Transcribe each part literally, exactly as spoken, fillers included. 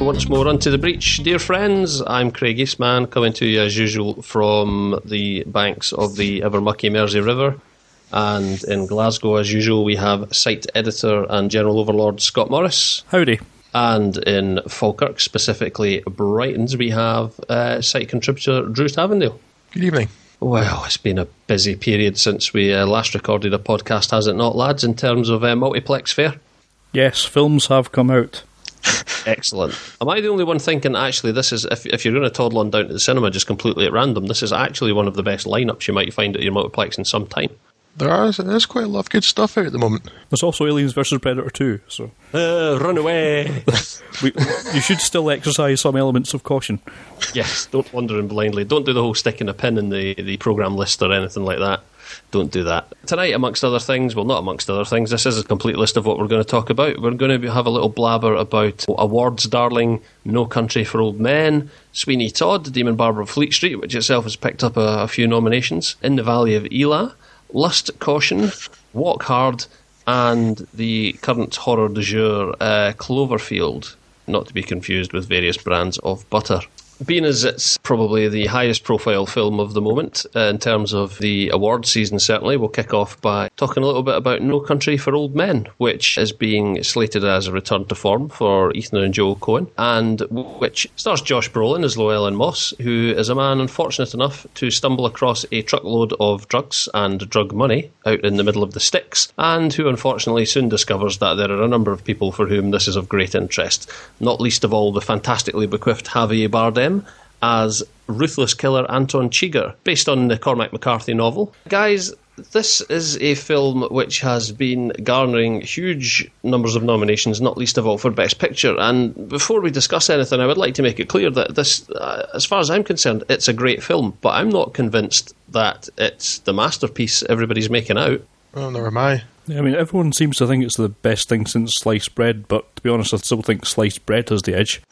once more onto the breach, dear friends. I'm Craig Eastman, coming to you as usual from the banks of the ever-mucky Mersey River. And in Glasgow, as usual, we have site editor and general overlord Scott Morris. Howdy. And in Falkirk, specifically Brightons, we have uh, site contributor Drew Tavendale. Good evening. Well, it's been a busy period since we uh, last recorded a podcast, has it not, lads, in terms of uh, multiplex fare? Yes, films have come out. Excellent. Am I the only one thinking, actually, this is, if, if you're going to toddle on down to the cinema just completely at random, this is actually one of the best lineups you might find at your multiplex in some time? There are, there's quite a lot of good stuff out at the moment. There's also Aliens versus Predator two, so... Uh, run away! we, you should still exercise some elements of caution. Yes, don't wander in blindly. Don't do the whole sticking a pin in the, the programme list or anything like that. Don't do that. Tonight, amongst other things, well, not amongst other things, this is a complete list of what we're going to talk about. We're going to have a little blabber about awards darling No Country for Old Men, Sweeney Todd, The Demon Barber of Fleet Street, which itself has picked up a, a few nominations, In the Valley of Elah, Lust, Caution, Walk Hard, and the current horror du jour, uh, Cloverfield, not to be confused with various brands of butter. Being as it's probably the highest profile film of the moment uh, in terms of the award season, certainly, we'll kick off by talking a little bit about No Country for Old Men, which is being slated as a return to form for Ethan and Joel Coen, and which stars Josh Brolin as Llewellyn Moss, who is a man unfortunate enough to stumble across a truckload of drugs and drug money out in the middle of the sticks, and who unfortunately soon discovers that there are a number of people for whom this is of great interest, not least of all the fantastically bequiffed Javier Bardem as ruthless killer Anton Chigurh, based on the Cormac McCarthy novel. Guys, this is a film which has been garnering huge numbers of nominations, not least of all for Best Picture. And before we discuss anything, I would like to make it clear that this, uh, as far as I'm concerned, it's a great film, but I'm not convinced that it's the masterpiece everybody's making out. Well, nor am I. Yeah, I mean, everyone seems to think it's the best thing since sliced bread, but to be honest, I still think sliced bread has the edge.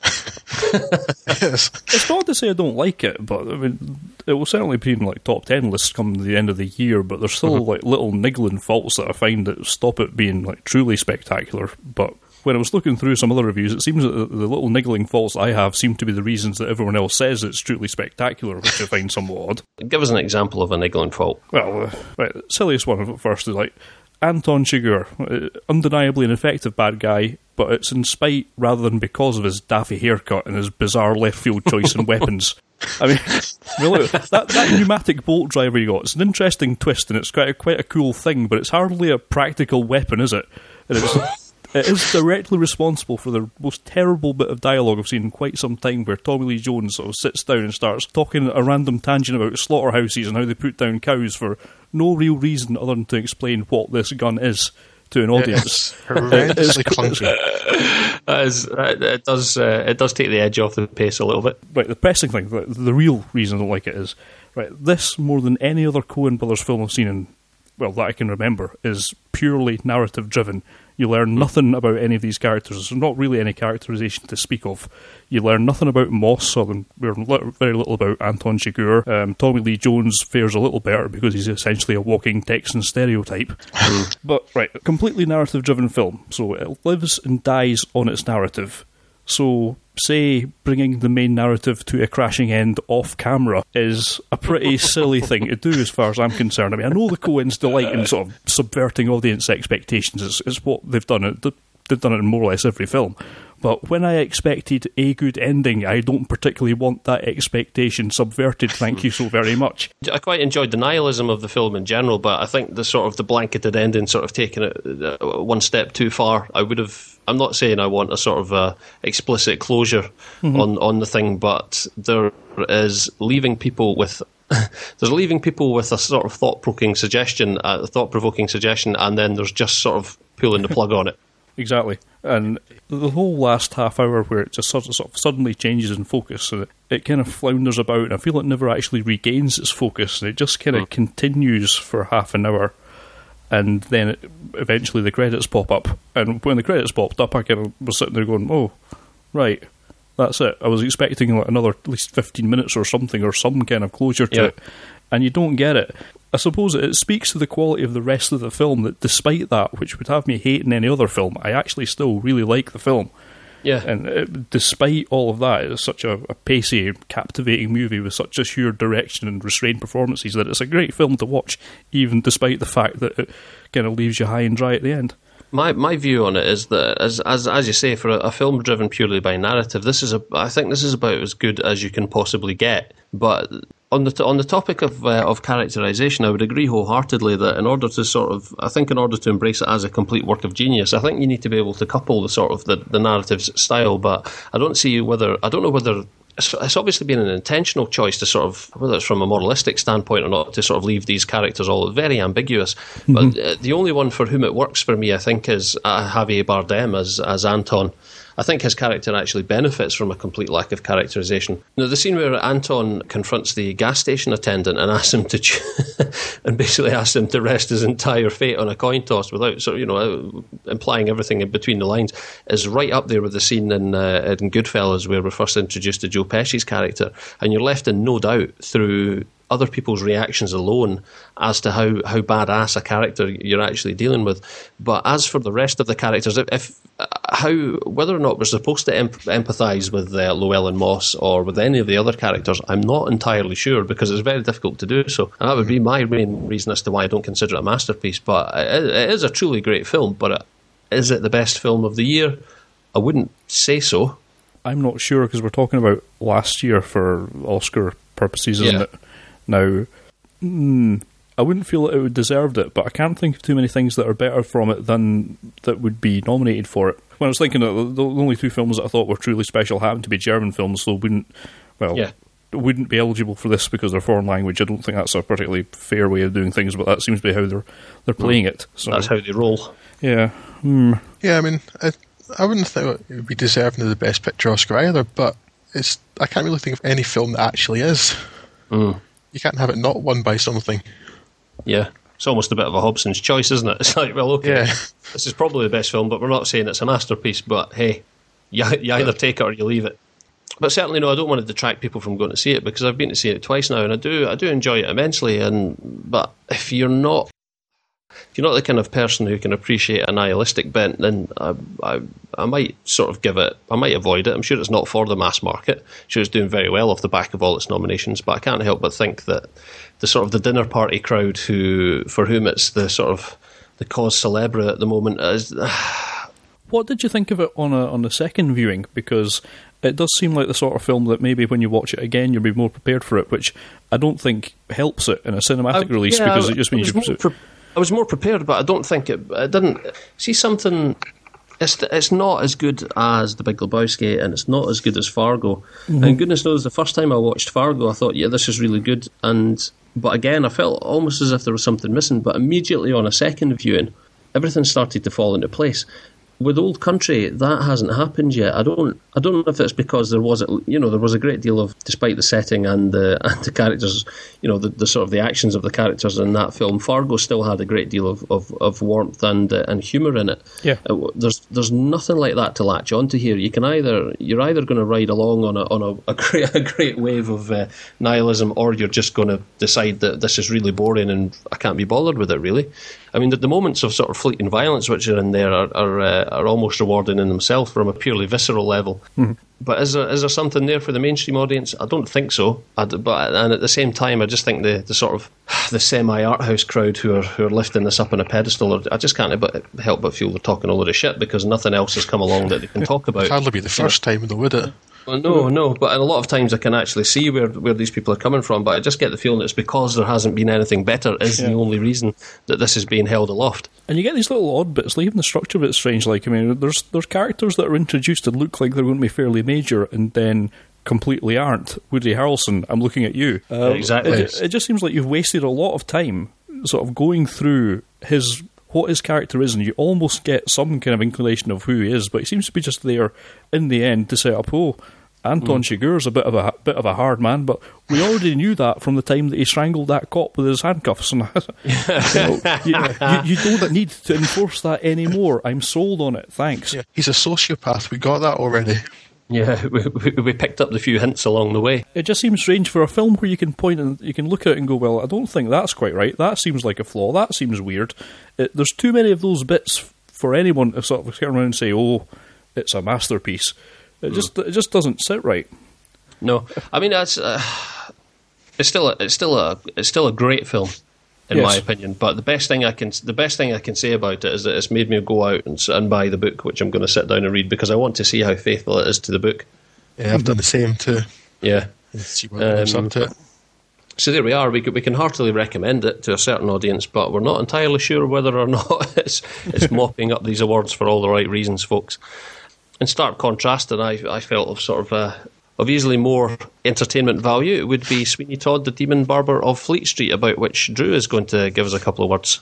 Yes. It's not to say I don't like it, but I mean, it will certainly be in like top ten lists come the end of the year, but there's still mm-hmm. like little niggling faults that I find that stop it being like truly spectacular. But when I was looking through some other reviews, it seems that the, the little niggling faults I have seem to be the reasons that everyone else says it's truly spectacular, which I find somewhat odd. Give us an example of a niggling fault. Well, uh, right, the silliest one first is like Anton Chigurh, uh, undeniably an effective bad guy, but it's in spite rather than because of his daffy haircut and his bizarre left field choice in weapons. I mean, really, that, that pneumatic bolt driver you got, it's an interesting twist and it's quite a, quite a cool thing, but it's hardly a practical weapon, is it? And it's, it is directly responsible for the most terrible bit of dialogue I've seen in quite some time, where Tommy Lee Jones sort of sits down and starts talking at a random tangent about slaughterhouses and how they put down cows for no real reason other than to explain what this gun is to an audience. It's horrendously clunky. That is, it does uh, it does take the edge off the pace a little bit. Right, the pressing thing, the, the real reason I don't like it is, right, this, more than any other Coen Brothers film I've seen in, well, that I can remember, is purely narrative driven. You learn nothing about any of these characters. There's not really any characterization to speak of. You learn nothing about Moss, or we learn very little about Anton Chigurh. Um, Tommy Lee Jones fares a little better because he's essentially a walking Texan stereotype. But, right, a completely narrative-driven film. So it lives and dies on its narrative. So, say, bringing the main narrative to a crashing end off-camera is a pretty silly thing to do as far as I'm concerned. I mean, I know the Coens delight in sort of subverting audience expectations. It's, it's what they've done. It, they've done it in more or less every film. But when I expected a good ending, I don't particularly want that expectation subverted, thank you so very much. I quite enjoyed the nihilism of the film in general, but I think the sort of the blanketed ending sort of taking it one step too far. I would have, I'm not saying I want a sort of uh, explicit closure mm-hmm. on, on the thing, but there is leaving people with... there's leaving people with a sort of thought-provoking suggestion, a thought-provoking suggestion, and then there's just sort of pulling the plug on it. Exactly. And the whole last half hour where it just sort of, sort of suddenly changes in focus, so that it kind of flounders about, and I feel it never actually regains its focus, and it just kind of mm. continues for half an hour, and then it, eventually the credits pop up. And when the credits popped up, I kind of was sitting there going, oh, right, that's it. I was expecting like another at least fifteen minutes or something, or some kind of closure to yeah. it, and you don't get it. I suppose it speaks to the quality of the rest of the film that despite that, which would have me hating any other film, I actually still really like the film. Yeah. And it, despite all of that, it's such a, a pacey, captivating movie with such assured direction and restrained performances that it's a great film to watch, even despite the fact that it kind of leaves you high and dry at the end. My my view on it is that, as as as you say, for a, a film driven purely by narrative, this is a I think this is about as good as you can possibly get. But on the on the topic of uh, of characterization, I would agree wholeheartedly that in order to sort of, I think in order to embrace it as a complete work of genius, I think you need to be able to couple the sort of the, the narrative's style. But I don't see whether I don't know whether. It's obviously been an intentional choice to sort of, whether it's from a moralistic standpoint or not, to sort of leave these characters all very ambiguous. Mm-hmm. But uh, the only one for whom it works for me, I think, is uh, Javier Bardem as as Anton. I think his character actually benefits from a complete lack of characterization. Now, the scene where Anton confronts the gas station attendant and asks him to ch- and basically asks him to rest his entire fate on a coin toss without sort of, you know, implying everything in between the lines, is right up there with the scene in, uh, in Goodfellas where we're first introduced to Joe Pesci's character, and you're left in no doubt through other people's reactions alone as to how, how badass a character you're actually dealing with. But as for the rest of the characters, if, if how whether or not we're supposed to em- empathise with uh, Llewellyn Moss or with any of the other characters, I'm not entirely sure, because it's very difficult to do so. And that would be my main reason as to why I don't consider it a masterpiece. But it, it is a truly great film, but it, is it the best film of the year? I wouldn't say so. I'm not sure, because we're talking about last year for Oscar purposes, isn't yeah. it? Now, mm, I wouldn't feel that it would deserved it, but I can't think of too many things that are better from it than that would be nominated for it. When I was thinking that the only two films that I thought were truly special happened to be German films, so wouldn't well yeah. wouldn't be eligible for this because they're foreign language. I don't think that's a particularly fair way of doing things, but that seems to be how they're they're playing it. So that's how they roll. Yeah, mm. yeah. I mean, I, I wouldn't think it would be deserving of the Best Picture Oscar either, but it's I can't really think of any film that actually is. Mm. You can't have it not won by something. Yeah, it's almost a bit of a Hobson's choice, isn't it? It's like, well, okay, yeah. this is probably the best film, but we're not saying it's a masterpiece, but hey, you, you either take it or you leave it. But certainly, no, I don't want to detract people from going to see it, because I've been to see it twice now, and I do I do enjoy it immensely. And but if you're not if you're not the kind of person who can appreciate a nihilistic bent, then I, I I might sort of give it, I might avoid it. I'm sure it's not for the mass market. I'm sure it's doing very well off the back of all its nominations, but I can't help but think that the sort of the dinner party crowd who for whom it's the sort of the cause célèbre at the moment is. What did you think of it on a on the second viewing? Because it does seem like the sort of film that maybe when you watch it again you'll be more prepared for it, which I don't think helps it in a cinematic I, release, yeah, because it just means you. Pre- I was more prepared, but I don't think it. It didn't see something. It's it's not as good as The Big Lebowski, and it's not as good as Fargo. Mm-hmm. And goodness knows, the first time I watched Fargo, I thought, yeah, this is really good. And but again, I felt almost as if there was something missing. But immediately on a second viewing, everything started to fall into place. With Old Country, that hasn't happened yet. I don't. I don't know if it's because there was, you know, there was a great deal of, despite the setting and the and the characters, you know, the, the sort of the actions of the characters in that film. Fargo still had a great deal of, of, of warmth and uh, and humour in it. Yeah. Uh, there's there's nothing like that to latch onto here. You can either you're either going to ride along on a on a, a great a great wave of uh, nihilism, or you're just going to decide that this is really boring and I can't be bothered with it. Really. I mean, the, the moments of sort of fleeting violence which are in there are are, uh, are almost rewarding in themselves from a purely visceral level. Mm-hmm. But is there is there something there for the mainstream audience? I don't think so. I, but and at the same time, I just think the, the sort of the semi art house crowd who are who are lifting this up on a pedestal, are, I just can't but help but feel they're talking a load of shit because nothing else has come along that they can talk about. It'd hardly be the first time, though, would it? Well, no, no, but a lot of times I can actually see where, where these people are coming from, but I just get the feeling it's because there hasn't been anything better is yeah. the only reason that this is being held aloft. And you get these little odd bits, like even the structure of it's strange. Like, I mean, there's there's characters that are introduced that look like they're going to be fairly major and then completely aren't. Woody Harrelson, I'm looking at you. Uh, exactly. It, it just seems like you've wasted a lot of time sort of going through his what his character is, and you almost get some kind of inclination of who he is, but he seems to be just there in the end to set up, oh, Anton mm. Chigurh's a bit of a bit of a hard man, but we already knew that from the time that he strangled that cop with his handcuffs. And you, know, you, you, you don't need to enforce that anymore. I'm sold on it. Thanks. Yeah, he's a sociopath. We got that already. Yeah, we, we, we picked up the few hints along the way. It just seems strange for a film where you can point and you can look at it and go, well, I don't think that's quite right. That seems like a flaw. That seems weird. It, there's too many of those bits for anyone to sort of turn around and say, oh, it's a masterpiece. It just it just doesn't sit right. No, I mean that's uh, it's still a, it's still a it's still a great film in Yes. my opinion. But the best thing I can the best thing I can say about it is that it's made me go out and, s- and buy the book, which I'm going to sit down and read because I want to see how faithful it is to the book. Yeah, I've done the same too. Yeah. See what comes Um, up to it. So there we are. We can, we can heartily recommend it to a certain audience, but we're not entirely sure whether or not it's it's mopping up these awards for all the right reasons, folks. In stark contrast, and I I felt of sort of uh, of easily more entertainment value, it would be Sweeney Todd, the Demon Barber of Fleet Street, about which Drew is going to give us a couple of words.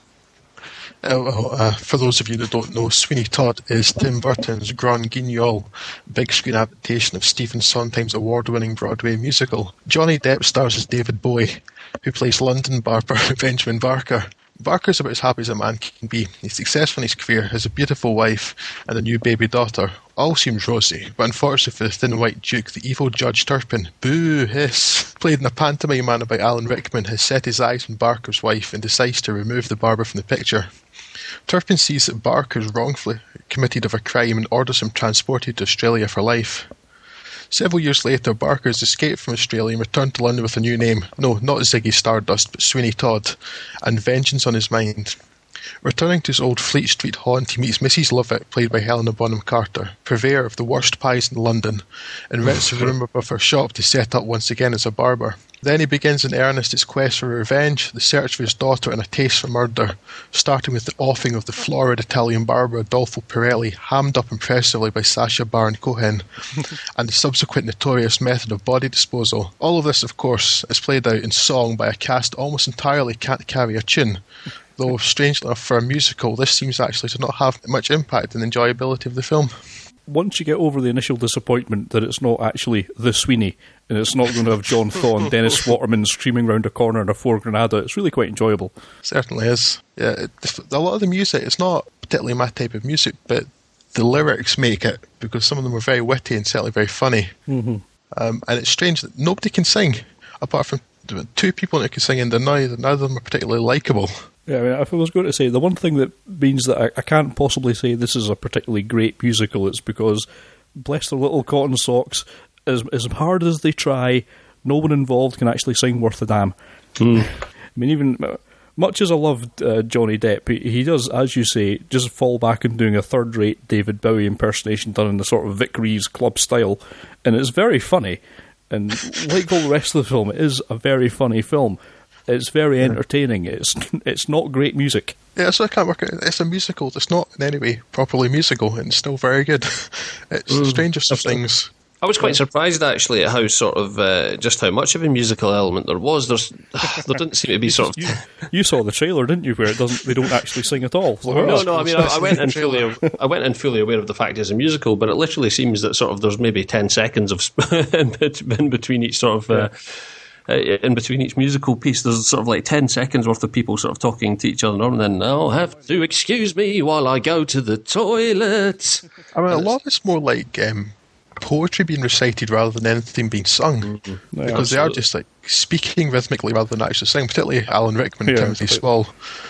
Uh, well, uh, for those of you that don't know, Sweeney Todd is Tim Burton's Grand Guignol big screen adaptation of Stephen Sondheim's award-winning Broadway musical. Johnny Depp stars as David Bowie, who plays London barber Benjamin Barker. Barker's about as happy as a man can be. He's successful in his career, has a beautiful wife and a new baby daughter. All seems rosy, but unfortunately for the thin white duke, the evil Judge Turpin, boo hiss, played in a pantomime man by Alan Rickman, has set his eyes on Barker's wife and decides to remove the barber from the picture. Turpin sees that Barker is wrongfully committed of a crime and orders him transported to Australia for life. Several years later, Barker has escaped from Australia and returned to London with a new name. No, not Ziggy Stardust, but Sweeney Todd, and vengeance on his mind. Returning to his old Fleet Street haunt, he meets Missus Lovett, played by Helena Bonham Carter, purveyor of the worst pies in London, and rents a room above her shop to set up once again as a barber. Then he begins in earnest his quest for revenge, the search for his daughter, and a taste for murder, starting with the offing of the florid Italian barber Adolfo Pirelli, hammed up impressively by Sacha Baron Cohen, and the subsequent notorious method of body disposal. All of this, of course, is played out in song by a cast almost entirely can't carry a tune, though strangely enough for a musical, this seems actually to not have much impact on the enjoyability of the film. Once you get over the initial disappointment that it's not actually the Sweeney, and it's not going to have John Thaw and Dennis Waterman screaming round a corner in a Ford Granada, it's really quite enjoyable. Certainly is. Yeah, it, a lot of the music, it's not particularly my type of music, but the lyrics make it, because some of them are very witty and certainly very funny. Mm-hmm. Um, and it's strange that nobody can sing, apart from two people that can sing, and neither, neither of them are particularly likeable. Yeah, I mean, if I was going to say, the one thing that means that I, I can't possibly say this is a particularly great musical, it's because, bless their little cotton socks, as, as hard as they try, no one involved can actually sing worth a damn. Mm. I mean, even much as I loved uh, Johnny Depp, he, he does, as you say, just fall back and doing a third-rate David Bowie impersonation done in the sort of Vic Reeves club style, and it's very funny. And like all the rest of the film, it is a very funny film. It's very entertaining. It's it's not great music. Yeah, so I can't work it. It's a musical. It's not in any way properly musical, and it's still very good. It's the strangest of things. I was quite surprised actually at how sort of uh, just how much of a musical element there was. There's there didn't seem to be sort of. You, you saw the trailer, didn't you? Where it doesn't, they don't actually sing at all. So, No, no. I mean, I, I went in fully. I went in fully aware of the fact it's a musical, but it literally seems that sort of there's maybe ten seconds of sp- in between each sort of. Uh, uh, in between each musical piece, there's sort of like ten seconds worth of people sort of talking to each other, and then I'll have to excuse me while I go to the toilet. I mean, a lot of it's more like um, poetry being recited rather than anything being sung, Mm-hmm. Yeah, because they are absolutely. just like speaking rhythmically rather than actually singing. Particularly Alan Rickman and Yeah, Timothy but- Spall,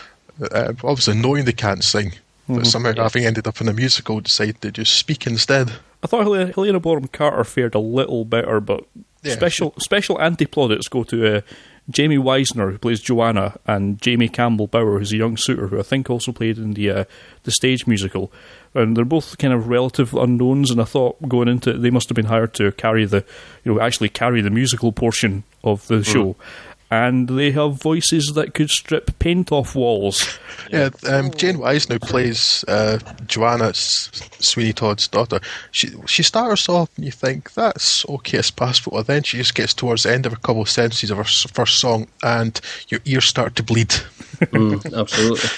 uh, obviously knowing they can't sing, Mm-hmm. but somehow having ended up in a musical, decide to just speak instead. I thought Helena, Helena Bonham Carter fared a little better, but Yeah. special special anti-plaudits go to uh, Jamie Weisner, who plays Joanna, and Jamie Campbell Bower, who's a young suitor, who I think also played in the uh, the stage musical. And they're both kind of relative unknowns, and I thought going into it, they must have been hired to carry the, you know, actually carry the musical portion of the show. And they have voices that could strip paint off walls. Yeah, um, Jane Wise now plays uh, Joanna, S- Sweeney Todd's daughter. She she starts off and you think, that's okay as passable, and then she just gets towards the end of a couple of sentences of her s- first song, and your ears start to bleed. Mm, absolutely.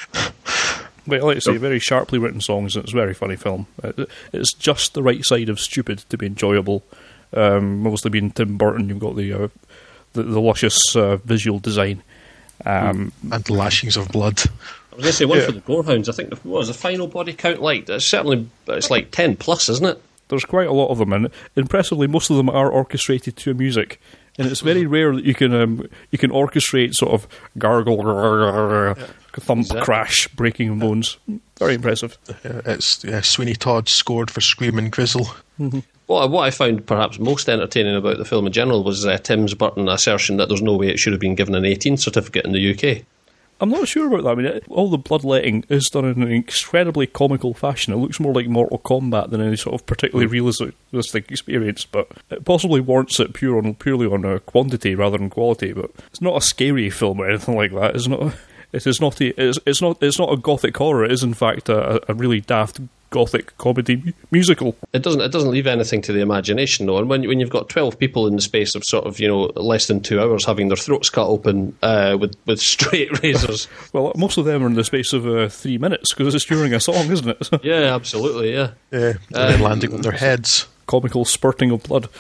But like I say, very sharply written songs, and it's a very funny film. It- It's just the right side of stupid to be enjoyable. Um, obviously, being Tim Burton, you've got the uh, the, the luscious uh, visual design. Um, And lashings of blood. I was going to say one Yeah. for the Gorehounds. I think the, what was the final body count like? It's certainly it's like ten plus, isn't it? There's quite a lot of them, and impressively, most of them are orchestrated to music. And it's very rare that you can um, you can orchestrate sort of gargle, yeah. thump, exactly. crash, breaking of bones. Very impressive. Uh, it's uh, Sweeney Todd scored for Scream and Grizzle. Mm-hmm. Well, what I found perhaps most entertaining about the film in general was uh, Tim Burton's assertion that there's no way it should have been given an eighteen certificate in the U K. I'm not sure about that. I mean, it, all the bloodletting is done in an incredibly comical fashion. It looks more like Mortal Kombat than any sort of particularly realistic experience, but it possibly warrants it pure on, purely on uh, quantity rather than quality. But it's not a scary film or anything like that. It's not. A, it is not. A, it's, it's not. It's not a gothic horror. It is in fact a, a really daft gothic comedy musical. It doesn't it doesn't leave anything to the imagination, though. And when when you've got twelve people in the space of sort of, you know, less than two hours having their throats cut open uh, with with straight razors. Well, most of them are in the space of uh, three minutes because it's during a song, isn't it? Yeah, absolutely. Yeah, yeah. And um, landing on their heads. Comical spurting of blood.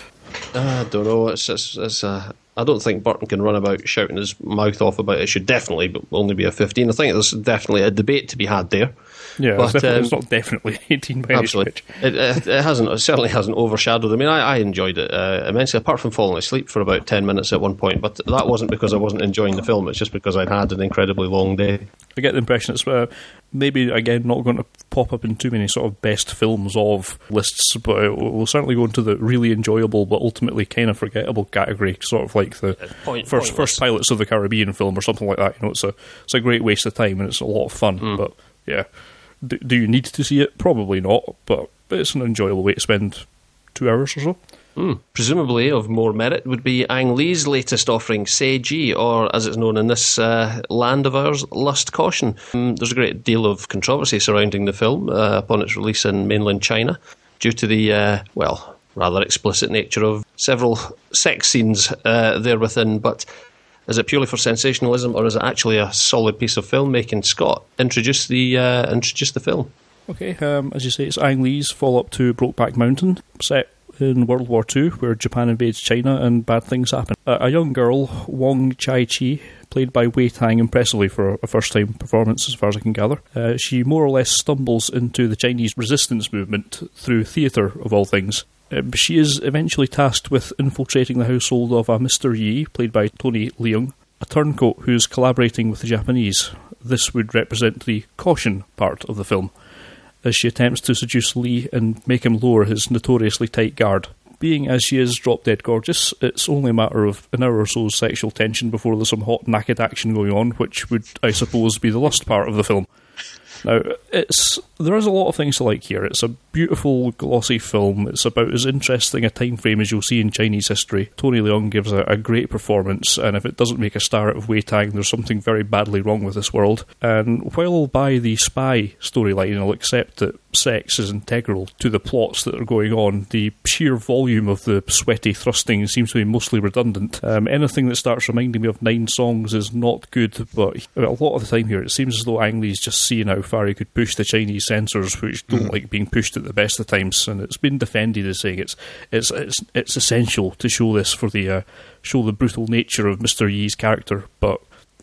I don't know. It's it's, it's uh, I don't think Burton can run about shouting his mouth off about it. It should definitely only be a fifteen. I think there's definitely a debate to be had there. Yeah, but, it's, um, it's not definitely eighteen by absolutely. It, it, it hasn't. It certainly hasn't overshadowed. I mean, I, I enjoyed it uh, immensely. Apart from falling asleep for about ten minutes at one point, but that wasn't because I wasn't enjoying the film. It's just because I'd had an incredibly long day. I get the impression it's uh, maybe again not going to pop up in too many sort of best films of lists, but it will certainly go into the really enjoyable but ultimately kind of forgettable category, sort of like the Point, first first Pirates of the Caribbean film or something like that. You know, it's a it's a great waste of time and it's a lot of fun. Mm. But yeah. Do, do you need to see it? Probably not, but it's an enjoyable way to spend two hours or so. Mm. Presumably of more merit would be Ang Lee's latest offering, Seiji, or as it's known in this uh, land of ours, Lust Caution. Um, there's a great deal of controversy surrounding the film uh, upon its release in mainland China due to the, uh, well, rather explicit nature of several sex scenes uh, there within, but is it purely for sensationalism, or is it actually a solid piece of filmmaking? Scott, introduce the uh, introduce the film. Okay, um, as you say, it's Ang Lee's follow-up to Brokeback Mountain, set in World War Two, where Japan invades China and bad things happen. A, a young girl, Wong Chai-chi, played by Wei Tang impressively for a first-time performance, as far as I can gather. Uh, she more or less stumbles into the Chinese resistance movement through theatre, of all things. Uh, she is eventually tasked with infiltrating the household of a Mister Yi, played by Tony Leung, a turncoat who's collaborating with the Japanese. This would represent the caution part of the film, as she attempts to seduce Lee and make him lower his notoriously tight guard. Being as she is drop-dead gorgeous, it's only a matter of an hour or so's sexual tension before there's some hot naked action going on, which would, I suppose, be the lust part of the film. Now, it's there is a lot of things to like here. It's a beautiful, glossy film. It's about as interesting a time frame as you'll see in Chinese history. Tony Leung gives a, a great performance, and if it doesn't make a star out of Wei Tang, there's something very badly wrong with this world. And while I'll buy the spy storyline, I'll accept that sex is integral to the plots that are going on. The sheer volume of the sweaty thrusting seems to be mostly redundant. Um, anything that starts reminding me of Nine Songs is not good, but a lot of the time here it seems as though Ang Lee's just seeing how far he could push the Chinese censors, which don't mm. like being pushed at the best of times, and it's been defended as saying it's it's it's, it's essential to show this for the uh, show the brutal nature of Mister Yi's character, but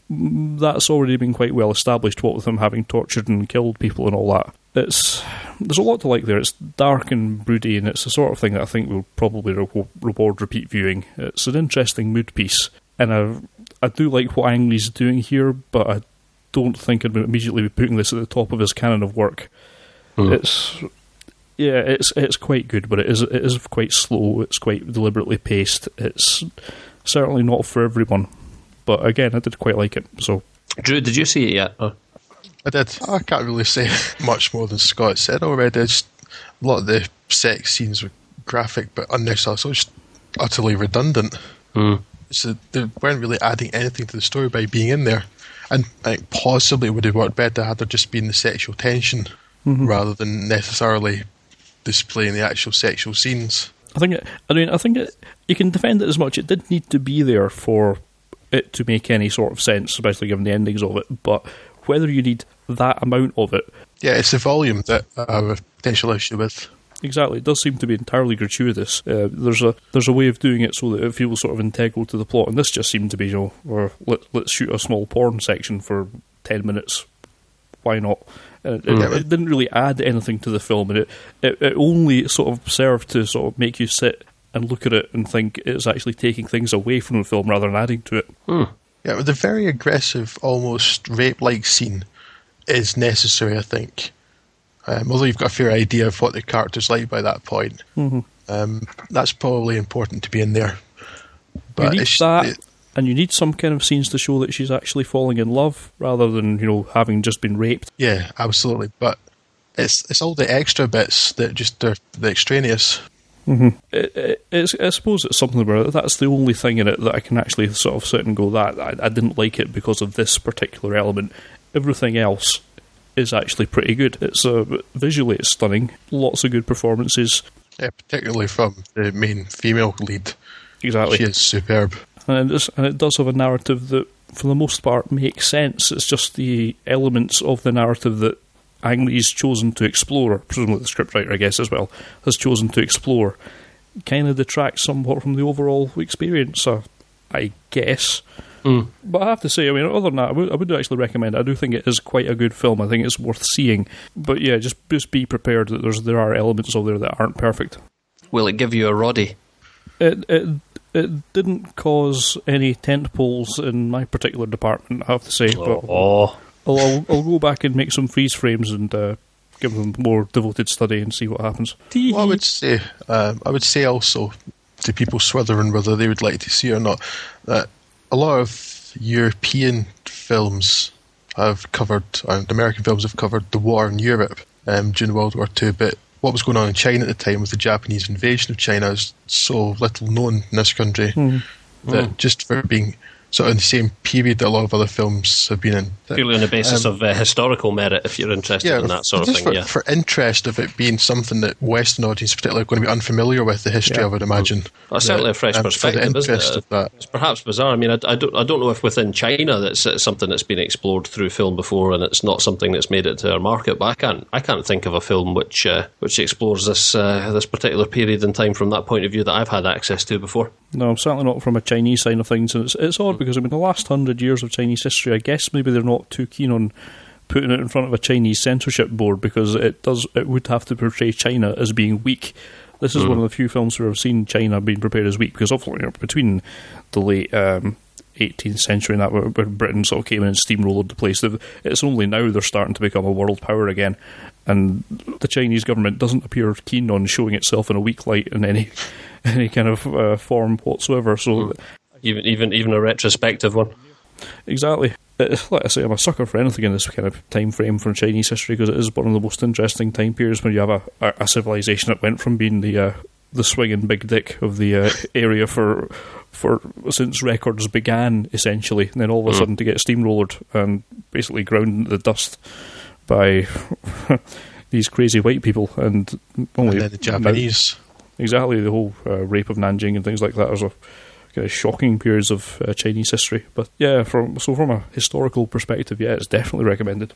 that's already been quite well established, what with him having tortured and killed people and all that. It's there's a lot to like there. It's dark and broody, and it's the sort of thing that I think will probably re- reward repeat viewing. It's an interesting mood piece, and I I do like what Ang Lee's doing here, but I don't think I'd immediately be putting this at the top of his canon of work. Mm. It's yeah, it's it's quite good, but it is it is quite slow. It's quite deliberately paced. It's certainly not for everyone, but again, I did quite like it. So, Drew, did you see it yet? Oh. I did. I can't really say much more than Scott said already. Just a lot of the sex scenes were graphic but unnecessary, so just utterly redundant. Mm. So they weren't really adding anything to the story by being in there. And I think possibly it would have worked better had there just been the sexual tension mm-hmm. rather than necessarily displaying the actual sexual scenes. I think. It, I mean, I think it, you can defend it as much. It did need to be there for it to make any sort of sense, especially given the endings of it. But whether you need that amount of it, yeah, it's the volume that I have a potential issue with. Exactly, it does seem to be entirely gratuitous. Uh, there's a there's a way of doing it so that it feels sort of integral to the plot, and this just seemed to be, you know, or let, let's shoot a small porn section for ten minutes. Why not? And it, mm. it, it didn't really add anything to the film, and it, it, it only sort of served to sort of make you sit and look at it and think it's actually taking things away from the film rather than adding to it. Mm. Yeah, the very aggressive, almost rape-like scene is necessary, I think. Um, although you've got a fair idea of what the character's like by that point. Mm-hmm. Um, that's probably important to be in there. But you need that, it, and you need some kind of scenes to show that she's actually falling in love, rather than, you know, having just been raped. Yeah, absolutely. But it's it's all the extra bits that just are the extraneous. Mm-hmm. It, it, it's, I suppose it's something where that's the only thing in it that I can actually sort of sit and go, that I, I didn't like it because of this particular element. Everything else is actually pretty good. It's uh, visually it's stunning. Lots of good performances. Yeah, particularly from the main female lead. Exactly. She is superb. And it, is, and it does have a narrative that, for the most part, makes sense. It's just the elements of the narrative that Ang Lee's chosen to explore, or presumably the scriptwriter, I guess, as well, has chosen to explore, kind of detracts somewhat from the overall experience, uh, I guess. Mm. But I have to say, I mean, other than that, I would, I would actually recommend it. I do think it is quite a good film. I think it's worth seeing. But yeah, just, just be prepared that there's there are elements of there that aren't perfect. Will it give you a Roddy? It, it, it didn't cause any tent poles in my particular department, I have to say. Oh. But I'll, I'll, I'll go back and make some freeze frames and uh, give them more devoted study and see what happens. Well, I would say, um, I would say also to people swithering whether they would like to see it or not, that a lot of European films have covered, and American films have covered the war in Europe um, during World War Two, but what was going on in China at the time with the Japanese invasion of China is so little known in this country mm. that mm. just for being sort of in the same period that a lot of other films have been in. That, Purely on the basis um, of uh, historical merit, if you're interested yeah, in that sort of just thing. For, yeah. for interest of it being something that Western audiences particularly are going to be unfamiliar with the history, yeah. I would imagine. Well, certainly a fresh um, perspective, for the interest isn't it? of that. It's perhaps bizarre. I mean, I, I, don't, I don't know if within China that's uh, something that's been explored through film before, and it's not something that's made it to our market. But I can't, I can't think of a film which uh, which explores this uh, this particular period in time from that point of view that I've had access to before. No, certainly not from a Chinese side of things. And it's, it's odd because, I mean, the last hundred years of Chinese history, I guess maybe they're not too keen on putting it in front of a Chinese censorship board because it does it would have to portray China as being weak. This is mm. one of the few films where I've seen China being prepared as weak, because obviously, you know, between the late um, eighteenth century and that, where, where Britain sort of came in and steamrolled the place, it's only now they're starting to become a world power again, and the Chinese government doesn't appear keen on showing itself in a weak light in any any kind of uh, form whatsoever. So mm. even even even a retrospective one. Exactly. It, like I say, I'm a sucker for anything in this kind of time frame from Chinese history, because it is one of the most interesting time periods when you have a, a, a civilization that went from being the uh, the swinging big dick of the uh, area for for since records began, essentially, and then all of a mm. sudden to get steamrollered and basically ground into the dust by these crazy white people, and only and then the Japanese. Now, exactly, the whole uh, rape of Nanjing and things like that. There's a kind of shocking periods of uh, Chinese history, but yeah, from so from a historical perspective, yeah, it's definitely recommended.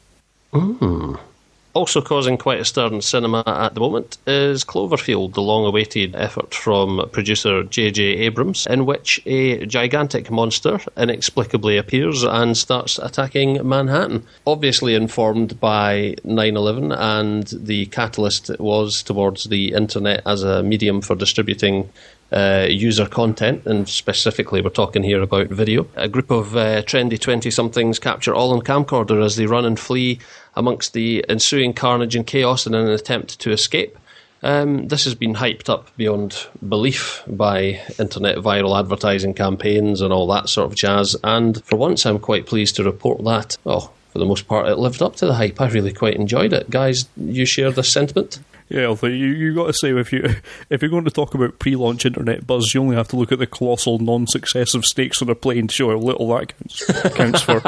Mm. Also causing quite a stir in cinema at the moment is Cloverfield, the long-awaited effort from producer J J Abrams, in which a gigantic monster inexplicably appears and starts attacking Manhattan. Obviously informed by nine eleven and the catalyst it was towards the internet as a medium for distributing Uh, user content, and specifically we're talking here about video. A group of uh, trendy twenty-somethings capture all on camcorder as they run and flee amongst the ensuing carnage and chaos in an attempt to escape. Um, this has been hyped up beyond belief by internet viral advertising campaigns and all that sort of jazz, and for once I'm quite pleased to report that, well, for the most part it lived up to the hype. I really quite enjoyed it. Guys, you share this sentiment? Yeah, although you you got to say, if you if you're going to talk about pre-launch internet buzz, you only have to look at the colossal non-successive stakes on a plane to show how little that counts, counts for.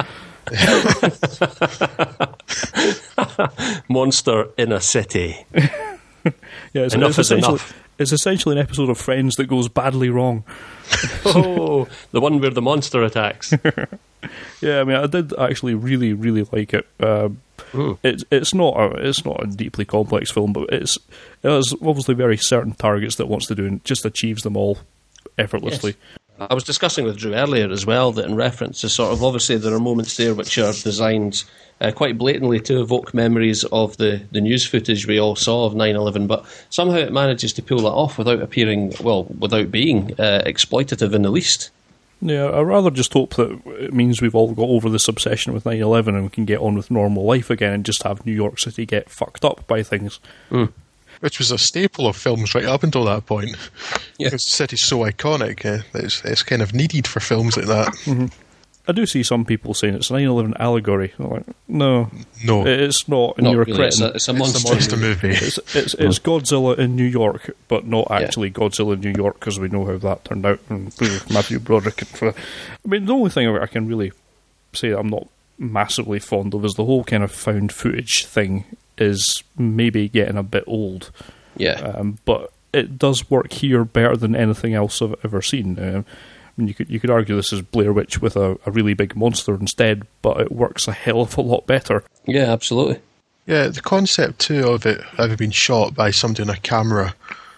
Monster in a city. Yeah, it's, enough it's is essentially, enough. It's essentially an episode of Friends that goes badly wrong. Oh, the one where the monster attacks. Yeah, I mean, I did actually really, really like it. Um, mm. It's it's not a it's not a deeply complex film, but it's it has obviously very certain targets that it wants to do, and just achieves them all effortlessly. Yes. I was discussing with Drew earlier as well that in reference to sort of, obviously there are moments there which are designed uh, quite blatantly to evoke memories of the, the news footage we all saw of nine eleven, but somehow it manages to pull that off without appearing, well, without being uh, exploitative in the least. Yeah, I rather just hope that it means we've all got over this obsession with nine eleven and we can get on with normal life again and just have New York City get fucked up by things. Mm. Which was a staple of films right up until that point. Yeah. Because the city's so iconic, uh, it's, it's kind of needed for films like that. Mm-hmm. I do see some people saying it's a nine eleven allegory. I'm like, no, no, it's not. And not you're really. It's a, it's a monster, it's a monster movie. movie. It's, it's, it's Godzilla in New York, but not actually yeah. Godzilla in New York, because we know how that turned out. And Matthew Broderick. I mean, the only thing I can really say that I'm not massively fond of is the whole kind of found footage thing is maybe getting a bit old. Yeah. Um, but it does work here better than anything else I've ever seen. Um, I mean, you could you could argue this is Blair Witch with a, a really big monster instead, but it works a hell of a lot better. Yeah, absolutely. Yeah, the concept too of it having been shot by somebody on a camera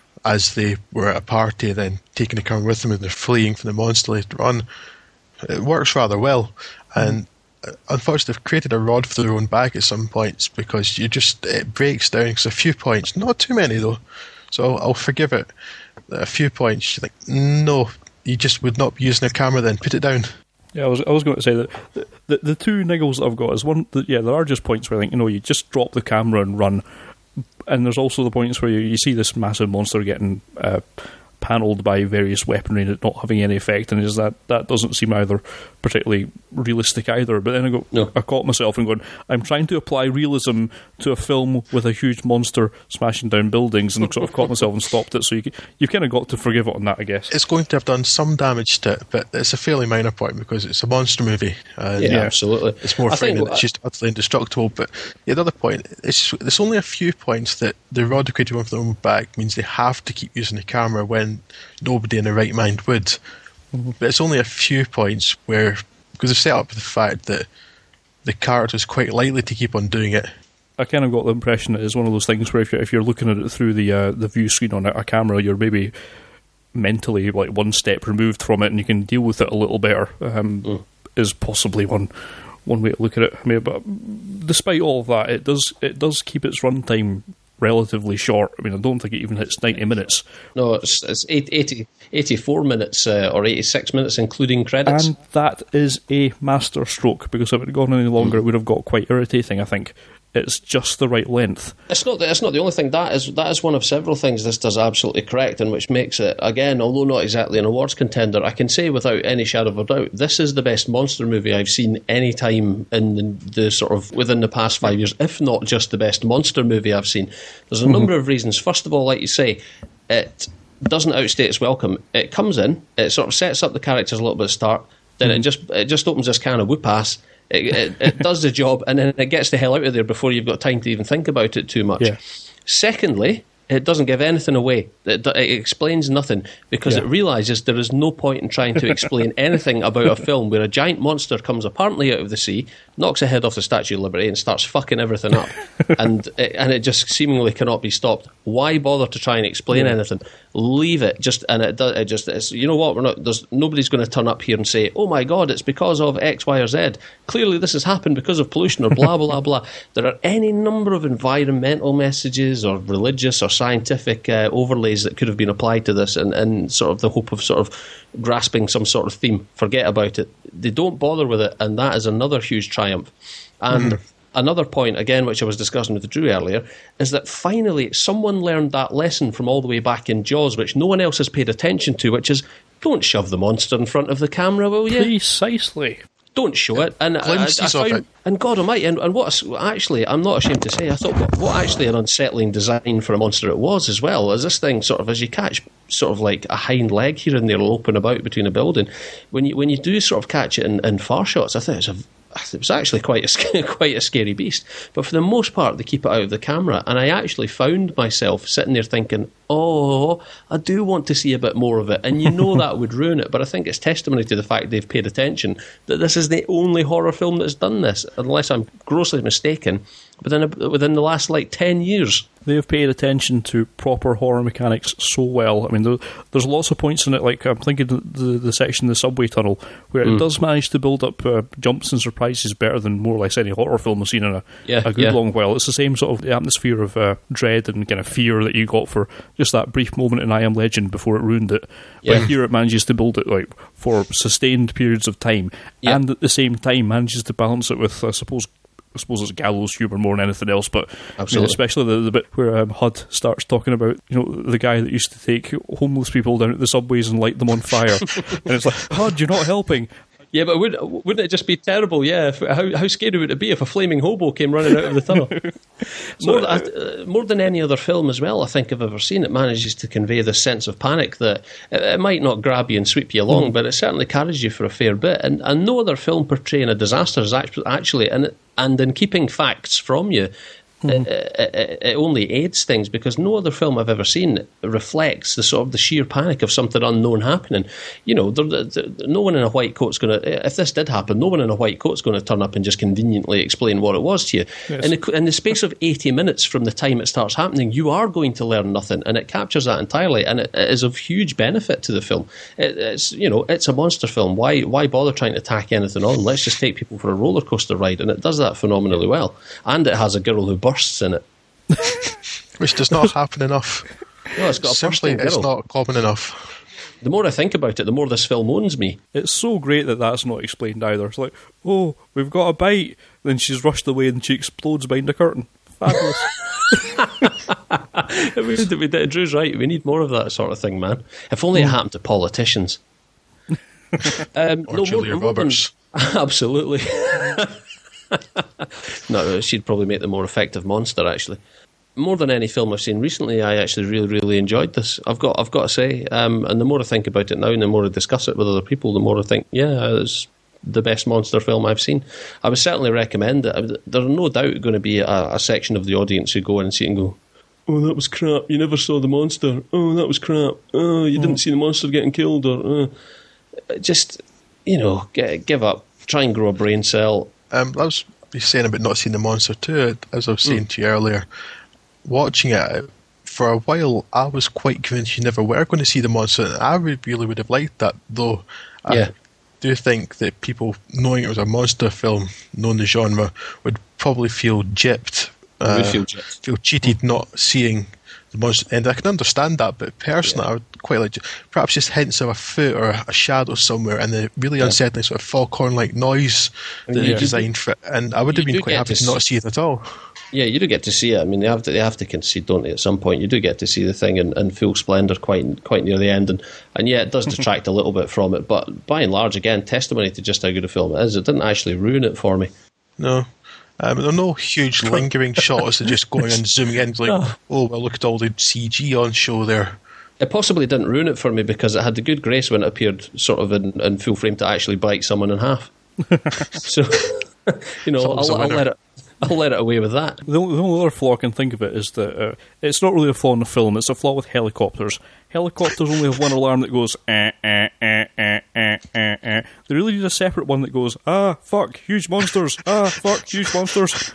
as they were at a party, then taking the camera with them and they're fleeing from the monster later on, it works rather well. And unfortunately, they've created a rod for their own back at some points because you just it breaks down. Because a few points, not too many though, so I'll, I'll forgive it. A few points, you're like, no. You just would not be using a camera then. Put it down. Yeah, I was I was going to say that the, the, the two niggles that I've got is one, that, yeah, there are just points where I think, you know, you just drop the camera and run. And there's also the points where you, you see this massive monster getting uh, panelled by various weaponry and it not having any effect, and is that that doesn't seem either particularly realistic either. But then I go, no. I caught myself and going, I'm trying to apply realism to a film with a huge monster smashing down buildings, and sort of caught myself and stopped it. So you you've kind of got to forgive it on that, I guess. It's going to have done some damage to it, but it's a fairly minor point because it's a monster movie. And yeah, yeah, absolutely. It's more I frightening. think, It's just utterly indestructible. But the other point, it's there's only a few points that the rod created one for their own back means they have to keep using the camera when nobody in their right mind would. Mm-hmm. But it's only a few points where, because they've set up the fact that the character is quite likely to keep on doing it. I kind of got the impression that it's one of those things where if you're, if you're looking at it through the uh, the view screen on a, a camera, you're maybe mentally like one step removed from it, and you can deal with it a little better. Um, mm. Is possibly one one way to look at it. I mean, but despite all of that, it does it does keep its runtime relatively short. I mean, I don't think it even hits ninety minutes. No, it's, it's eighty, eighty-four minutes uh, or eighty-six minutes, including credits. And that is a master stroke, because if it had gone any longer, mm. it would have got quite irritating, I think. It's just the right length. It's not. The, it's not the only thing. That is that is one of several things this does absolutely correct, and which makes it, again, although not exactly an awards contender, I can say without any shadow of a doubt, this is the best monster movie I've seen any time in the, the sort of within the past five years, if not just the best monster movie I've seen. There's a number of reasons. First of all, like you say, it doesn't outstay its welcome. It comes in, it sort of sets up the characters a little bit at the start, then mm. it just it just opens this can of whoop-ass. It, it, it does the job, and then it gets the hell out of there before you've got time to even think about it too much. Yeah. Secondly, it doesn't give anything away. It, it explains nothing, because yeah. it realises there is no point in trying to explain anything about a film where a giant monster comes apparently out of the sea, knocks a head off the Statue of Liberty, and starts fucking everything up. and it, and it just seemingly cannot be stopped. Why bother to try and explain yeah. anything? Leave it. Just and it, it just it's, you know what? We're not. There's nobody's going to turn up here and say, "Oh my God, it's because of X, Y, or Z." Clearly, this has happened because of pollution or blah blah blah. There are any number of environmental messages or religious or scientific uh, overlays that could have been applied to this, and, and sort of the hope of sort of grasping some sort of theme. Forget about it. They don't bother with it, and that is another huge triumph. And. Mm. Another point, again, which I was discussing with Drew earlier, is that finally someone learned that lesson from all the way back in Jaws, which no one else has paid attention to, which is, don't shove the monster in front of the camera, will you? Precisely. Don't show it. And I, I, I found, and God Almighty, and, and what actually, I'm not ashamed to say, I thought what, what actually an unsettling design for a monster it was as well. As this thing sort of, as you catch sort of like a hind leg here and there open about between a building, when you when you do sort of catch it in, in far shots, I thought it was a it was actually quite a, quite a scary beast. But for the most part, they keep it out of the camera. And I actually found myself sitting there thinking, oh, I do want to see a bit more of it. And you know that would ruin it. But I think it's testimony to the fact they've paid attention that this is the only horror film that's done this, unless I'm grossly mistaken, within, a, within the last, like, ten years. they have paid attention to proper horror mechanics so well. I mean, there, there's lots of points in it, like I'm thinking the, the, the section in the subway tunnel, where mm. it does manage to build up uh, jumps and surprises better than more or less any horror film I've seen in a, yeah, a good yeah. long while. It's the same sort of atmosphere of uh, dread and kind of fear that you got for just that brief moment in I Am Legend before it ruined it. Yeah. But here it manages to build it like for sustained periods of time, yeah. and at the same time manages to balance it with, I suppose, I suppose it's gallows humour more than anything else, but you know, especially the, the bit where um, H U D starts talking about, you know, the guy that used to take homeless people down at the subways and light them on fire, and it's like, H U D, you're not helping. Yeah, but would, wouldn't it just be terrible? Yeah, if, how how scary would it be if a flaming hobo came running out of the tunnel? more, so, uh, more than any other film as well, I think I've ever seen, it manages to convey this sense of panic that it, it might not grab you and sweep you along, mm. but it certainly carries you for a fair bit. And, and no other film portraying a disaster is actually, actually and and in keeping facts from you. Mm. It, it, it only aids things, because no other film I've ever seen reflects the sort of the sheer panic of something unknown happening. You know, there, there, no one in a white coat's going to, if this did happen, no one in a white coat's going to turn up and just conveniently explain what it was to you. Yes. In, the, in the space of eighty minutes from the time it starts happening, you are going to learn nothing, and it captures that entirely, and it, it is of huge benefit to the film. It, it's, you know, it's a monster film. Why, why bother trying to tack anything on? Let's just take people for a roller coaster ride, and it does that phenomenally well. And it has a girl who bursts in it. Which does not happen enough. No, it's got a Simply, it's girl. not common enough. The more I think about it, the more this film owns me. It's so great that that's not explained either. It's like, oh, we've got a bite. Then she's rushed away and she explodes behind a curtain. Fabulous. we did, we did. Drew's right. We need more of that sort of thing, man. If only mm. it happened to politicians. um, or no, Julia more, Roberts. More than, absolutely. No, she'd probably make the more effective monster, actually. More than any film I've seen recently, I actually really, really enjoyed this. I've got, I've got to say, um, and the more I think about it now, and the more I discuss it with other people, the more I think, yeah, it's the best monster film I've seen. I would certainly recommend it. There's no doubt going to be a, a section of the audience who go in and see it and go, "Oh, that was crap. You never saw the monster. Oh, that was crap. Oh, you didn't mm. see the monster getting killed." Or uh. just, you know, get, give up. Try and grow a brain cell. Um, I was saying about not seeing the monster too, as I was saying mm. to you earlier. Watching it, for a while, I was quite convinced you never were going to see the monster. And I would, really would have liked that, though. Yeah. I do think that people, knowing it was a monster film, knowing the genre, would probably feel gypped. Uh, would feel gypped. Feel cheated mm. not seeing the monster. And I can understand that, but personally, yeah. I would quite like perhaps just hints of a foot or a shadow somewhere, and the really yeah. unsettling sort of foghorn-like noise that yeah. they designed for it. And I would have been quite happy to not see it at all. Yeah, you do get to see it. I mean, they have to they have to concede, don't they? At some point, you do get to see the thing in, in full splendour quite quite near the end, and, and yeah, it does detract a little bit from it. But by and large, again, testimony to just how good a film it is. It didn't actually ruin it for me. No. Um, there are no huge lingering shots of just going and zooming in, like, no. oh, well, look at all the C G on show there. It possibly didn't ruin it for me because it had the good grace when it appeared sort of in, in full frame to actually bite someone in half. So, you know, I'll, I'll let it. I'll let it away with that. The only, the only other flaw I can think of it is that uh, it's not really a flaw in the film, it's a flaw with helicopters. Helicopters only have one alarm that goes, eh, eh, eh, eh, eh, eh, eh. They really need a separate one that goes, ah, fuck, huge monsters, ah, fuck, huge monsters.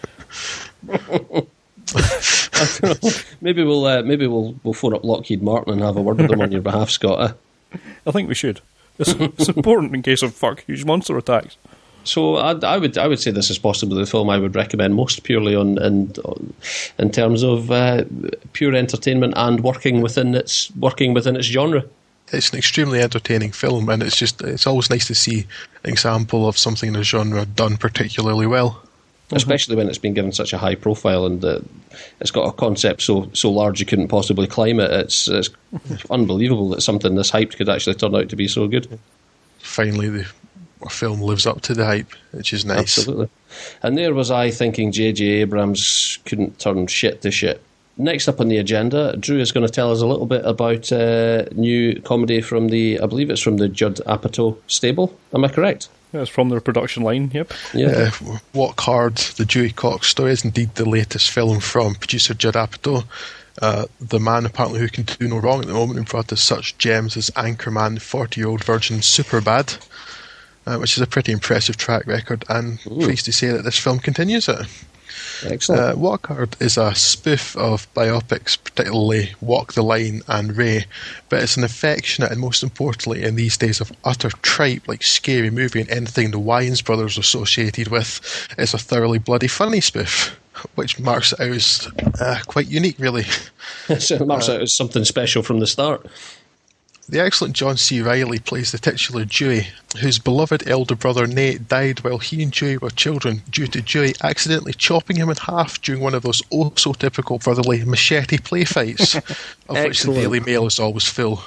I don't know. Maybe we'll uh, maybe we'll we'll phone up Lockheed Martin and have a word with them on your behalf, Scott. Eh? I think we should. It's, it's important in case of fuck huge monster attacks. So I, I would I would say this is possibly the film I would recommend most, purely on in, in terms of uh, pure entertainment and working within its working within its genre. It's an extremely entertaining film, and it's just it's always nice to see an example of something in the genre done particularly well. Especially mm-hmm. when it's been given such a high profile, and uh, it's got a concept so so large you couldn't possibly climb it. It's it's unbelievable that something this hyped could actually turn out to be so good. Finally, the a film lives up to the hype, which is nice. Absolutely. And there was I thinking J J Abrams couldn't turn shit to shit. Next up on the agenda, Drew is going to tell us a little bit about a uh, new comedy from the, I believe it's from the Judd Apatow stable. Am I correct? Yeah, it's from their production line, yep. Yeah. Uh, Walk Hard, the Dewey Cox story, is indeed the latest film from producer Judd Apatow. Uh, the man apparently who can do no wrong at the moment and brought us such gems as Anchorman, forty-Year-Old Virgin, Superbad. Uh, which is a pretty impressive track record, and Ooh. Pleased to say that this film continues it. Excellent. Uh, Walk Hard is a spoof of biopics, particularly Walk the Line and Ray, but it's an affectionate and, most importantly, in these days of utter tripe like Scary Movie and anything the Wayans brothers are associated with, it's a thoroughly bloody funny spoof, which marks it out as uh, quite unique, really. So it marks uh, out as something special from the start. The excellent John C. Reilly plays the titular Dewey, whose beloved elder brother Nate died while he and Dewey were children due to Dewey accidentally chopping him in half during one of those oh-so-typical brotherly machete play fights, of which the Daily Mail is always full.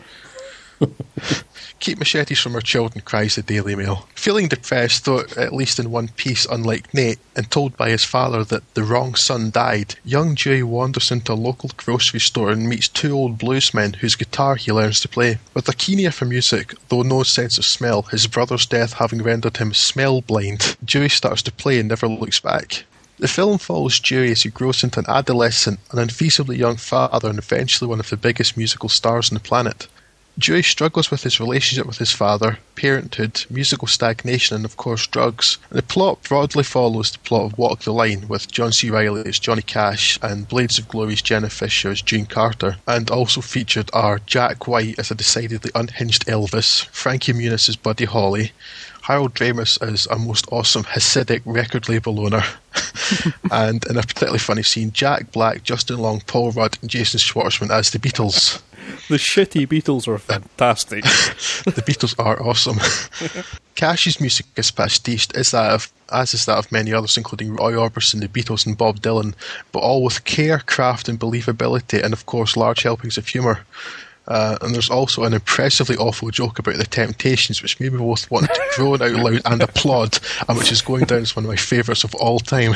Keep machetes from our children, cries the Daily Mail. Feeling depressed, though at least in one piece, unlike Nate, and told by his father that the wrong son died, young Dewey wanders into a local grocery store and meets two old bluesmen whose guitar he learns to play. With a keen ear for music, though no sense of smell, his brother's death having rendered him smell blind, Dewey starts to play and never looks back. The film follows Dewey as he grows into an adolescent, an unfeasibly young father, and eventually one of the biggest musical stars on the planet. Dewey struggles with his relationship with his father, parenthood, musical stagnation, and of course drugs. And the plot broadly follows the plot of Walk the Line, with John C. Reilly as Johnny Cash and Blades of Glory's Jenna Fisher as June Carter. And also featured are Jack White as a decidedly unhinged Elvis, Frankie Muniz as Buddy Holly, Harold Ramis as a most awesome Hasidic record label owner, and in a particularly funny scene, Jack Black, Justin Long, Paul Rudd, and Jason Schwartzman as the Beatles. The shitty Beatles are fantastic. The Beatles are awesome. Cash's music is pastiched, as, that of, as is that of many others, including Roy Orbison, the Beatles, and Bob Dylan, but all with care, craft, and believability, and of course large helpings of humour. Uh, and there's also an impressively awful joke about the Temptations, which made me both want to groan out loud and applaud, and which is going down as one of my favourites of all time.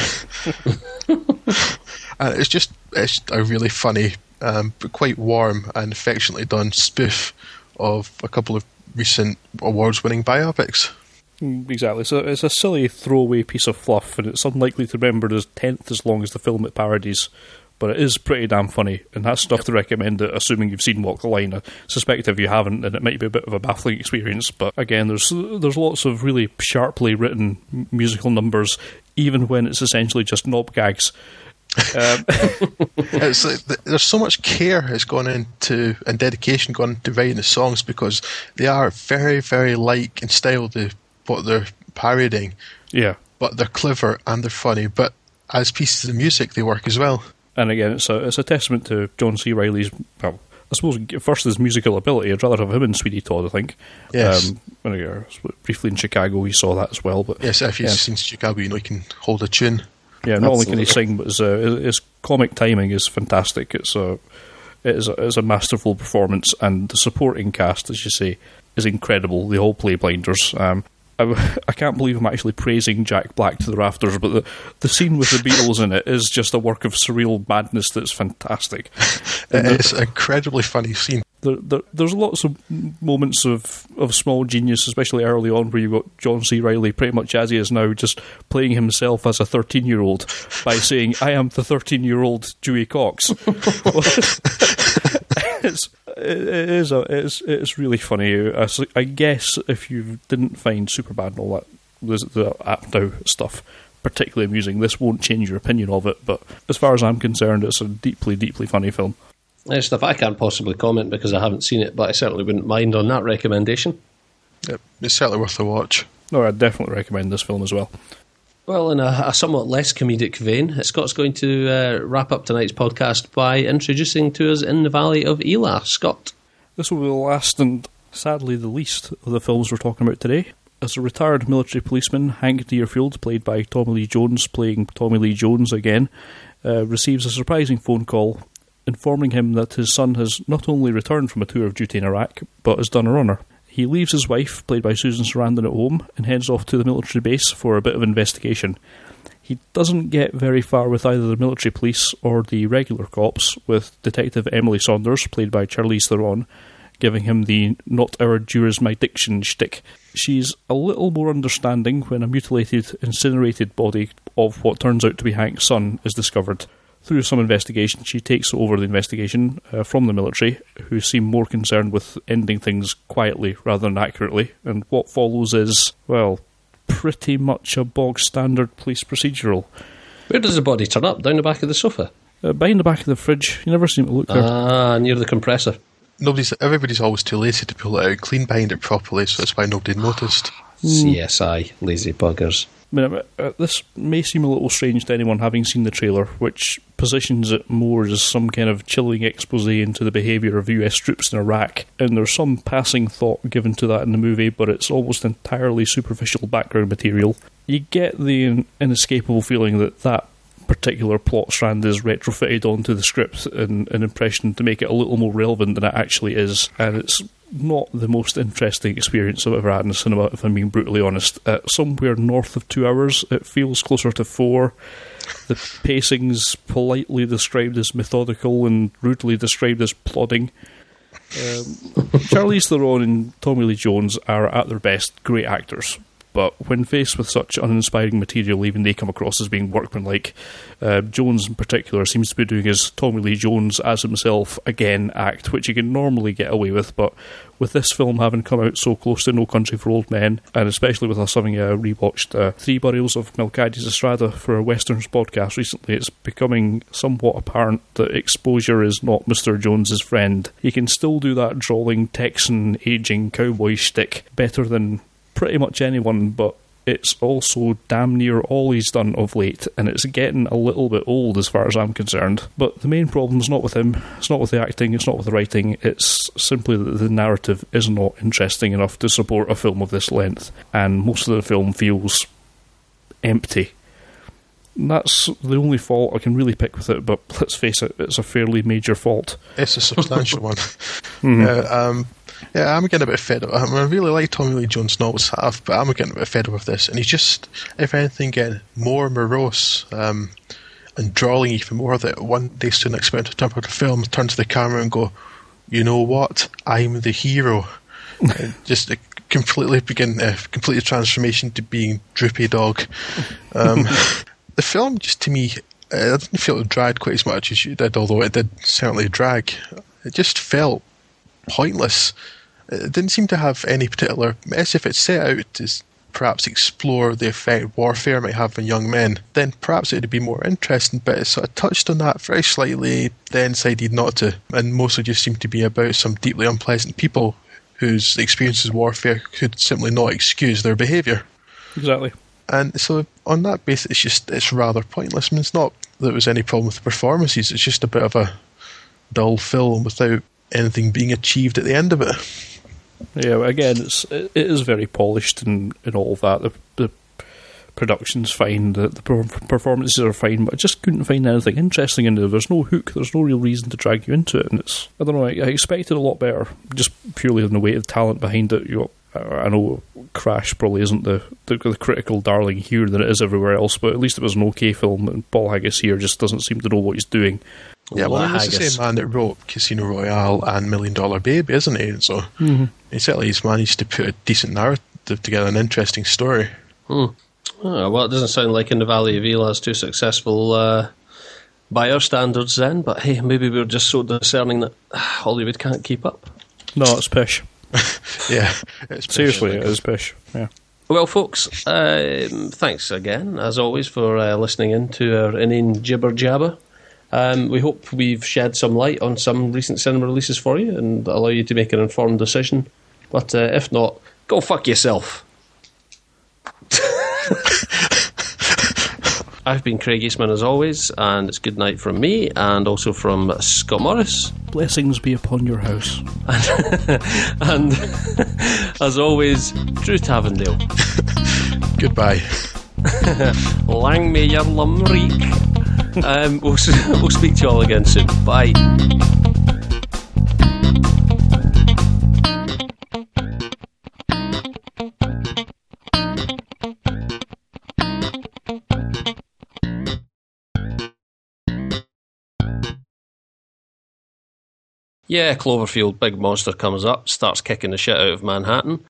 And it's just it's a really funny, um, but quite warm and affectionately done spoof of a couple of recent awards-winning biopics. Exactly. So it's a silly throwaway piece of fluff, and it's unlikely to be remembered as tenth as long as the film it parodies. But it is pretty damn funny, and that's enough to recommend it, assuming you've seen Walk the Line. I suspect if you haven't, then it might be a bit of a baffling experience. But again, there's there's lots of really sharply written musical numbers, even when it's essentially just knob gags. Um, it's like, there's so much care has gone into and dedication gone into writing the songs, because they are very, very like in style to what they're parodying. Yeah, but they're clever and they're funny. But as pieces of music, they work as well. And again, it's a it's a testament to John C. Reilly's, well, I suppose first his musical ability. I'd rather have him in Sweeney Todd, I think. Yes. Um, when I, briefly in Chicago, we saw that as well. But yes, if you've yeah. seen Chicago, you know he can hold a tune. Yeah, not Absolutely. only can he sing, but his, uh, his comic timing is fantastic. It's a, it is a, it's a masterful performance, and the supporting cast, as you say, is incredible. They all play blinders. Um, I, I can't believe I'm actually praising Jack Black to the rafters, but the, the scene with the Beatles in it is just a work of surreal madness that's fantastic. It is an incredibly funny scene. There, there, there's lots of moments of, of small genius, especially early on, where you've got John C. Reilly, pretty much as he is now, just playing himself as a thirteen-year-old by saying, "I am the thirteen-year-old Dewey Cox." it's, it, it, is a, it's, it's really funny. I, I guess if you didn't find Superbad and all that, the, the App Now stuff particularly amusing, this won't change your opinion of it, but as far as I'm concerned, it's a deeply, deeply funny film. There's stuff I can't possibly comment because I haven't seen it, but I certainly wouldn't mind on that recommendation. Yep, it's certainly worth a watch. No, I'd definitely recommend this film as well. Well, in a, a somewhat less comedic vein, Scott's going to uh, wrap up tonight's podcast by introducing to us In the Valley of Elah. Scott. This will be the last and sadly the least of the films we're talking about today. As a retired military policeman, Hank Deerfield, played by Tommy Lee Jones, playing Tommy Lee Jones again, uh, receives a surprising phone call informing him that his son has not only returned from a tour of duty in Iraq, but has done a runner. He leaves his wife, played by Susan Sarandon, at home and heads off to the military base for a bit of investigation. He doesn't get very far with either the military police or the regular cops, with Detective Emily Saunders, played by Charlize Theron, giving him the "not our due my diction" shtick. She's a little more understanding when a mutilated, incinerated body of what turns out to be Hank's son is discovered. Through some investigation, she takes over the investigation uh, from the military, who seem more concerned with ending things quietly rather than accurately, and what follows is, well, pretty much a bog-standard police procedural. Where does the body turn up? Down the back of the sofa? Uh, behind the back of the fridge. You never seem to look there. Ah, near the compressor. Nobody's. Everybody's always too lazy to pull it out, clean behind it properly, so that's why nobody noticed. C S I, lazy buggers. I mean, uh, this may seem a little strange to anyone having seen the trailer, which positions it more as some kind of chilling expose into the behaviour of U S troops in Iraq, and there's some passing thought given to that in the movie, but it's almost entirely superficial background material. You get the inescapable feeling that that particular plot strand is retrofitted onto the script in an impression to make it a little more relevant than it actually is, and it's not the most interesting experience I've ever had in the cinema, if I'm being brutally honest. Uh, somewhere north of two hours, it feels closer to four. The pacing's politely described as methodical and rudely described as plodding. Um, Charlize Theron and Tommy Lee Jones are at their best great actors, but when faced with such uninspiring material, even they come across as being workmanlike. Uh, Jones in particular seems to be doing his Tommy Lee Jones as himself again act, which you can normally get away with, but with this film having come out so close to No Country for Old Men, and especially with us having uh, rewatched uh, Three Burials of Melquiades Estrada for a Westerns podcast recently, it's becoming somewhat apparent that exposure is not Mister Jones's friend. He can still do that drawling Texan aging cowboy shtick better than pretty much anyone, but it's also damn near all he's done of late, and it's getting a little bit old as far as I'm concerned. But the main problem's not with him, it's not with the acting, it's not with the writing, it's simply that the narrative is not interesting enough to support a film of this length, and most of the film feels empty. And that's the only fault I can really pick with it, but let's face it, it's a fairly major fault. It's a substantial one. Mm-hmm. Yeah, um, yeah, I'm getting a bit fed up. I, mean, I really like Tommy Lee Jones, and always have, but I'm getting a bit fed up with this. And he's just, if anything, getting more morose um, and drawing even more. That one day soon expect to jump out of the film, turn to the camera and go, "You know what? I'm the hero." And just uh, completely begin a uh, complete transformation to being droopy dog. Um, the film, just to me, uh, I didn't feel it dragged quite as much as you did, although it did certainly drag. It just felt pointless. It didn't seem to have any particular mess. If it set out to perhaps explore the effect warfare might have on young men, then perhaps it would be more interesting, but it sort of touched on that very slightly, then decided not to, and mostly just seemed to be about some deeply unpleasant people whose experiences of warfare could simply not excuse their behaviour. Exactly. And so on that basis, it's just it's rather pointless. I mean, it's not that there was any problem with the performances, it's just a bit of a dull film without anything being achieved at the end of it. Yeah, again, it's, it is very polished and, and all of that. The, the production's fine, the, the performances are fine, but I just couldn't find anything interesting in there. There's no hook, there's no real reason to drag you into it, and it's, I don't know, I, I expected a lot better, just purely on the weight of talent behind it. You know, I know Crash probably isn't the, the, the critical darling here than it is everywhere else, but at least it was an okay film, and Paul Haggis here just doesn't seem to know what he's doing. Yeah, well, he's the same man that wrote Casino Royale and Million Dollar Baby, isn't he? So mm-hmm. he certainly has managed to put a decent narrative together, an interesting story. Hmm. Oh, well, it doesn't sound like In the Valley of Eli's too successful uh, by our standards then, but hey, maybe we're just so discerning that Hollywood can't keep up. No, it's pish. yeah, it's pish, seriously, it is pish. Yeah. Well, folks, um, thanks again, as always, for uh, listening in to our inane jibber jabber. Um, we hope we've shed some light on some recent cinema releases for you and allow you to make an informed decision. But uh, if not, go fuck yourself. I've been Craig Eastman as always, and it's good night from me and also from Scott Morris. Blessings be upon your house. And, and as always, Drew Tavendale. Goodbye. Lang me your lumreek. Um, we'll, we'll speak to you all again soon. Bye. Yeah, Cloverfield, big monster comes up, starts kicking the shit out of Manhattan.